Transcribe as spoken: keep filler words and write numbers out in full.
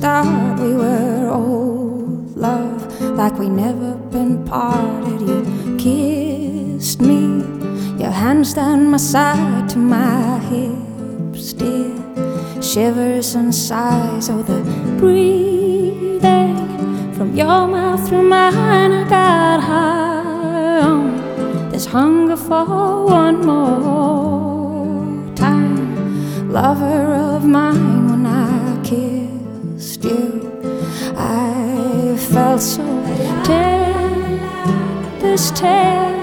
start we were old love, like we never been parted. You kissed me, your hands down my side to my hips, dear. Shivers and sighs, oh the breathing from your mouth through mine. I got high on this hunger for one more time. Lover of mine, when I kissed you, I felt so dead, this tale